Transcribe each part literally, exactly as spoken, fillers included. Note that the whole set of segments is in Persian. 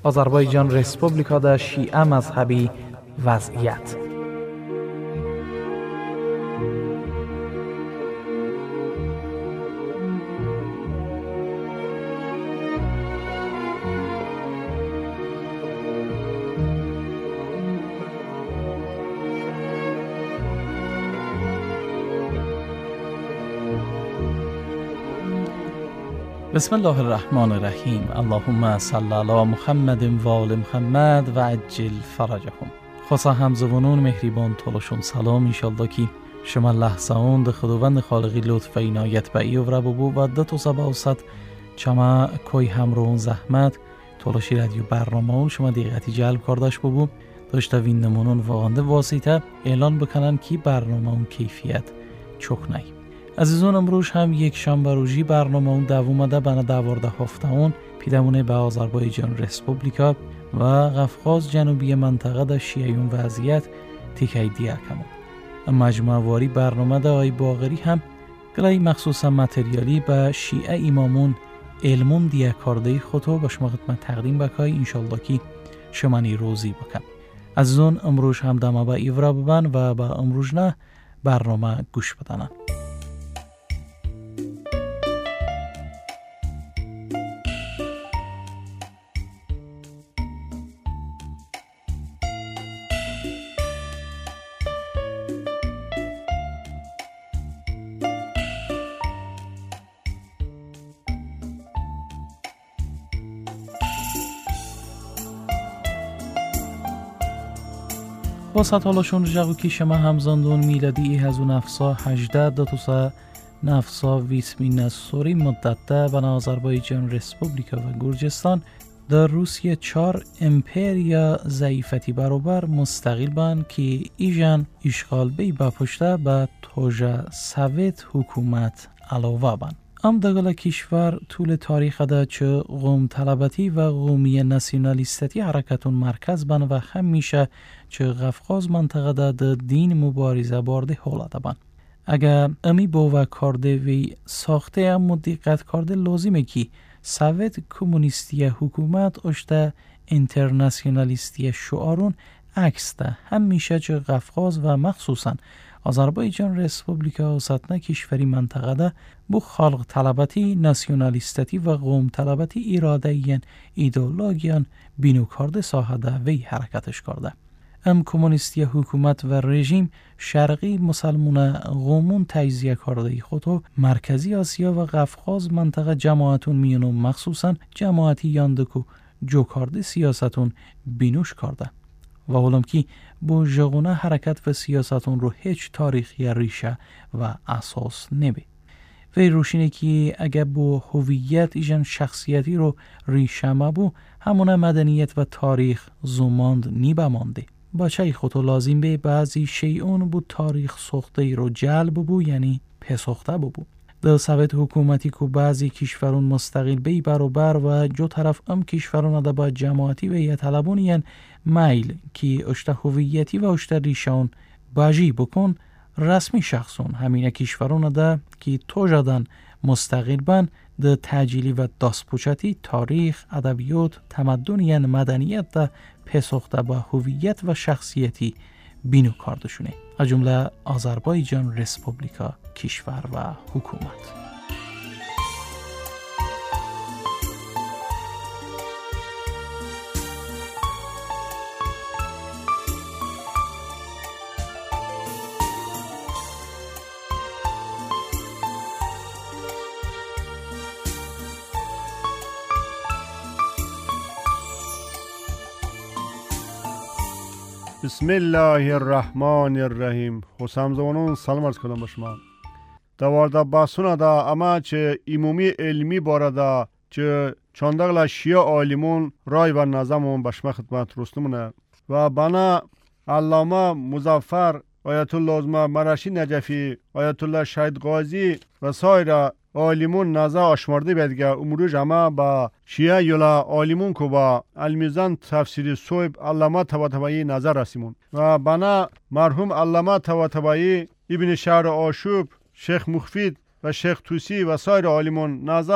آذربایجان رسپوبلیکا در شیعه مذهبی وضعیت. بسم الله الرحمن الرحیم. اللهم صل علی محمد و آل محمد و عجل فرجهم. خدا همزبانان مهربان طولشون سلام. انشالله که شما لحظه اون ده خداوند خالقی لطف و عنایت به ایو را ببو و ده تو سبا و ست چما کوی همرون زحمت طولشی رادیو برنامه اون شما دقیقتی جلب کردش ببو داشته ویندمونون واقعنده واسطه اعلان بکنن که برنامه اون کیفیت چوک نی. عزیزان امروز هم یک شنبه روزی برنامه اون دوام ده بنا دوارده هفته اون پیدمونه به آذربایجان رسپوبلیکا و قفقاز جنوبی منطقه ده شیعیون وضعیت تیکای دیه کمون. مجموعه واری برنامه ده آی باغری هم گلای مخصوصا متریالی به شیعه امامون علمون دیه کرده خودو به شما خدمت تقدیم بکای انشالله که شما نی روزی بکن. عزیزان امروز هم دمه به ایورا ببن و به امروز نه برنامه گوش بدنن. با ستالشون رجاقو که شما همزاندون میلادی هزو نفسا هجده داتوسا نفسا ویسمین سوری مدته بنا آذربایجان رسپوبلیکا و گرجستان در روسیه چار امپریا ضعیفتی برابر مستقل بان که ایجان اشغال بی بپشته به توجه سویت حکومت علاوه بان. ام دگل کشور طول تاریخ ده چه قوم طلبتی و قومی ناسیونالیستی حرکتون مرکز بن و همیشه چه قفقاز منطقه ده ده دین مبارزه بارده حالت بن. اگر امی باور کرده وی ساخته ام دقت کرده لازمه که سویت کمونیستی حکومت اشته انترناسیونالیستی شعارون عکس ده همیشه چه قفقاز و مخصوصاً آذربایجان رسپوبلیکا و سطنه کشوری منطقه ده بو خلق طلبتی ناسیونالیستی و قوم طلبتی ایراده این ایدئولوژیان بینو کرده ساحه ده وی حرکتش کرده. ام کمونیستی حکومت و رژیم شرقی مسلمون قومون تجزیه کرده خودو مرکزی آسیا و قفقاز منطقه جماعتون میونو مخصوصا جماعتی یاندکو جو کرده سیاستون بینوش کرده. و اولم که با جغونه حرکت و سیاستون رو هیچ تاریخی ریشه و اساس نبی. وی روشینه که اگه با هویت ایجان شخصیتی رو ریشه مبو همونه مدنیت و تاریخ زماند نی بمانده. بچه خودو لازم به بعضی شیعون بو تاریخ سخته رو جلب بو یعنی پسخته بو. در سویت حکومتی که بعضی کشورون مستقل بی برابر و جو طرف ام کشورون ده با جماعتی و یه طلبون ین میل که اشته هویتی و اشته ریشان باجی بکن رسمی شخصون همینه کشورون ده که تو جدن مستقل بن ده تجیلی و داستپوچتی تاریخ، ادبیات، تمدن ین مدنیت ده پسخته با هویت و شخصیتی بینو کاردشونه از جمله آذربایجان رسپوبلیکا کشور و حکومت. بسم الله الرحمن الرحیم. حسام زمانون سلام عرض کنم به شما. دوارده بحثونه دا اما چه عمومی علمی باره دا چه چندقل شیعه عالمون رای و نظمون به شما خدمت رسنمونه و بنا علامه مظفر آیت الله عظمه مرشی نجفی آیت الله شهید غازی و سایر عالمون نظر آشمارده بیدگه امروز همه با شیعه یولا عالمون که با المیزان تفسیر صوب علامه طباطبایی نظر رسیمون و بنا مرحوم علامه طباطبایی ابن شهر آشوب شیخ مخفید و شیخ توسی و سایر عالمون نظر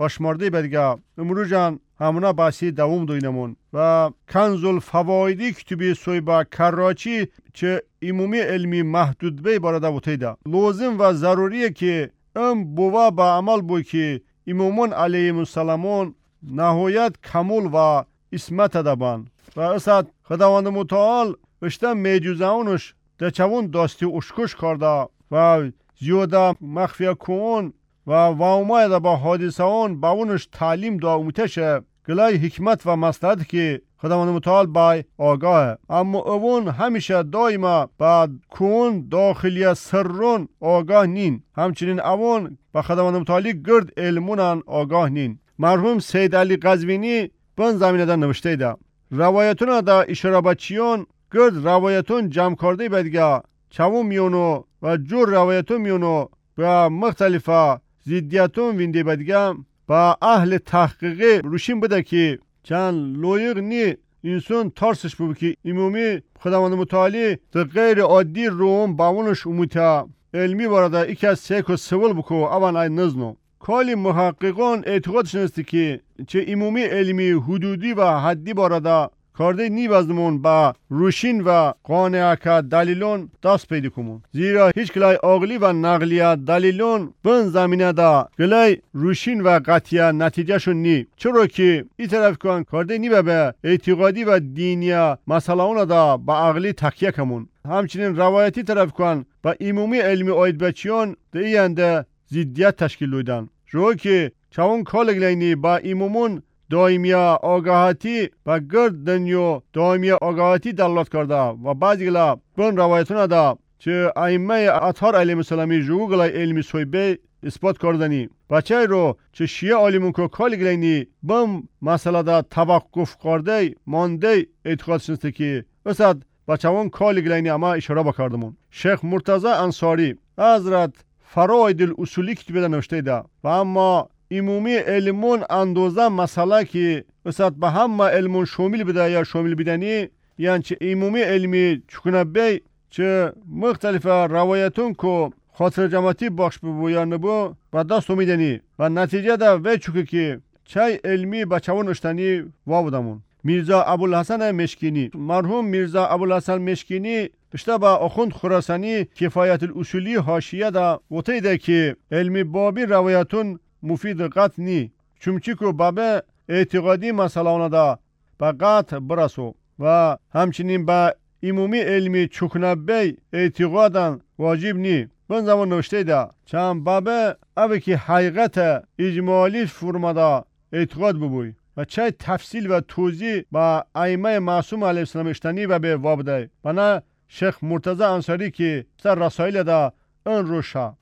باشمارده بدگا امروزان همونا باسی دوم دوینمون و کنز الفوایدی کتبی سوی با کراچی چه عمومی علمی محدود بی بارده بوتیده لازم و ضروریه که ام بوا با عمل بو که امامان علیهم السلام نهایت کمول و اسمت دبان و اسد خداوند متعال اشتا میجوزانش دچوون داستی اشکش کرده و زیاده مخفیه کن و واومای دا با حادثه اون با اونش تعلیم دا اومتشه گلای حکمت و مصلحت که خداوند متعال بای آگاه اما اون همیشه دائما با کون داخلی سرون آگاه نین همچنین اون با خداوند متعالی گرد علمونان آگاه نین مرحوم سید علی قزوینی بن زمینه دا نوشته ده روایتون دا اشاره بچیون گرد روایتون جمع کرده بدگه چوون میونو و جور روایتون میونو با مختلفه زیدیتون وینده بدگه با اهل تحقیقی روشین بده که چند لایق نی انسان ترسش بود که امامی خداوند متعالی در غیر عادی روم باونش اومده علمی وارده ایک از سیک و سوال بکو اوان ای نزنو کالی محققان اعتقادش نستی که چه امامی علمی حدودی و حدی وارده کارده نی بازمون با روشین و قانع که دلیلون دست پیدا کمون زیرا هیچ کلای عقلی و نقلیه دلیلون بن زمینه دا کلای روشین و قطعیه نتیجه شون نی چرا که این طرف کن کارده نی به اعتقادی و دینیه مسئله اون دا با عقلی تکیه کمون همچنین روایتی طرف کن با عمومی علمی آید بچیان ده اینده زیدیت تشکیل دویدن رو که چون کالگلینی با امامون دائمی آگاهی و گرد دنیو دائمی آگاهی دلالت کرده و بعضی گلا بن روایتون دا چه ائمه اطهار علیهم السلامی جو گلا علمی سویبه اثبات کردنی بچه رو چه شیعه عالمون کو کال گلینی بم مسئله دا توقف کرده مانده اعتقاد شنسته که اسد بچه‌وان کال گلینی اما اشاره بکردمون شیخ مرتضی انصاری حضرت فراید الاصولی کتبه نوشته ده و اما عمومی علمون اندازه مسئله که وسط به همه علمون شامل بده یا شامل بدنی یعنی چه عمومی علمی چکنه بی چه مختلف روایتون که خاطر جماعتی بخش ببو یا نبو و دست میدنی و نتیجه ده وی چکه که چای علمی بچه‌ون اشتنی وا بودمون میرزا ابوالحسن مشکینی مرحوم میرزا ابوالحسن مشکینی بشته با اخوند خراسانی کفایت الاصولی حاشیه ده گفته ده که علمی بابی روایتون مفید قطع نی چونچه که بابه اعتقادی مسئله آنه دا با قطع برسو و همچنین با عمومی علمی چکنه بی اعتقادن واجب نی بن زمان نوشته ده چند بابه اوه که حقیقت اجمالی فرما دا اعتقاد ببوی و چه تفصیل و توضیح با ائمه معصوم علیه السلام اشتنی و به وابده بنا شیخ مرتضی انصاری که سر رسائل دا ان روشا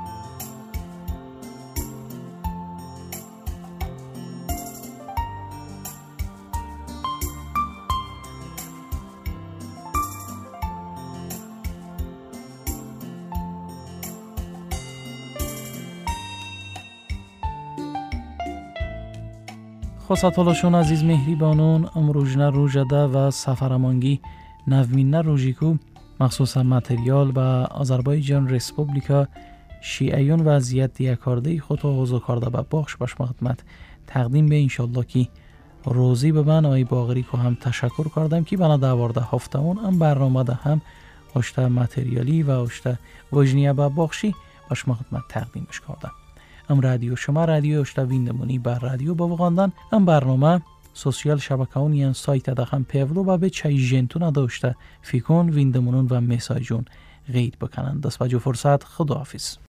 خواستالاشون عزیز مهری بانون امروجنه روژده و سفرمانگی نومینه روژیکو مخصوصا متریال و آذربایجان ریسپوبلیکا شیعیون وضعیت دیکارده خود و حضور کرده به بخش باش خدمت تقدیم به انشالله که روزی به من آی باغری که هم تشکر کردم که بنا دوارده هفته اون هم برنامه ده هم اشته متریالی و اشته وجنیه به بخشی باش خدمت تقدیمش کردم. ام رادیو شما رادیو اشته ویندمونی بر رادیو با وغاندن ام برنامه سوسیال شبکه‌ونیان سایت ده هم پیولو و به چای جنتون داشته فیکون ویندمونون و میساجون غید بکنن دست بجو فرصت خداحافظ.